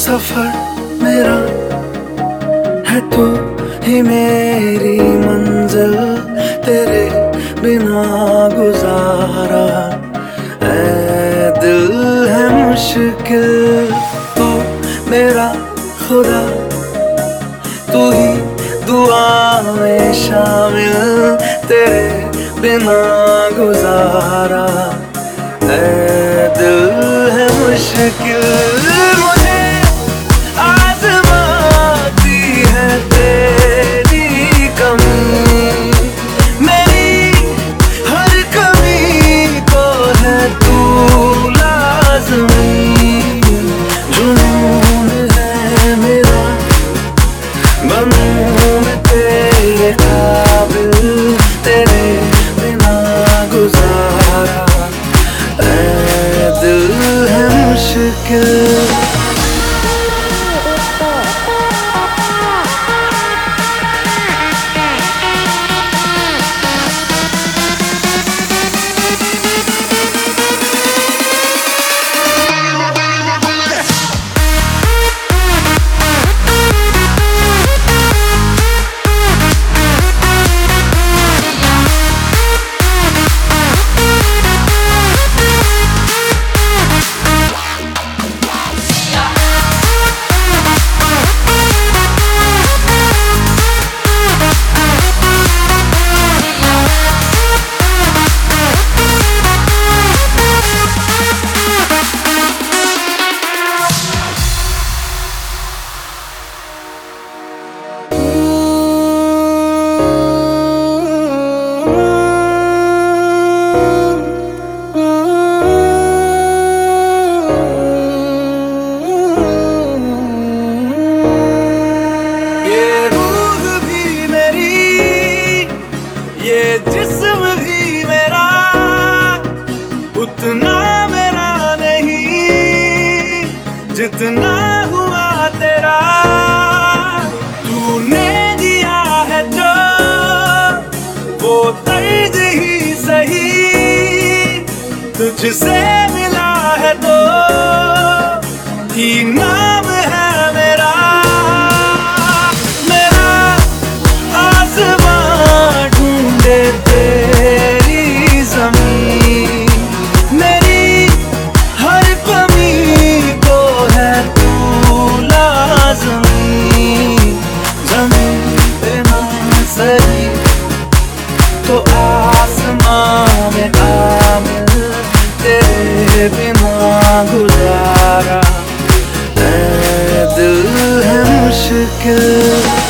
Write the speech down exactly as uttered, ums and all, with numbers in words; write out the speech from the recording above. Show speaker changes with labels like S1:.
S1: सफर मेरा है तू ही मेरी मंजिल, तेरे बिना गुजारा ऐ दिल है मुश्किल। तू मेरा खुदा, तू ही दुआ में शामिल, तेरे बिना गुजारा ऐ दिल है मुश्किल। मुझे आज़माती है तेरी कमी, मेरी हर कमी को है तू लाज़मी। जुनून है मेरा बनूं मैं तेरे काबिल, तेरे बिना गुजारा ऐ दिल है मुश्किल। ये जिस्म भी मेरा उतना मेरा नहीं जितना हुआ तेरा। तूने दिया है जो वो तर्ज ही सही, तुझसे मिला है तो ही नाम है मेरा। तेरी ज़मीं मेरी हर कमी को है तू लाज़मी। ज़मीन पे ना सही तो आसमां में आमिल, तेरे बिना गुजारा ऐ दिल है मुश्किल।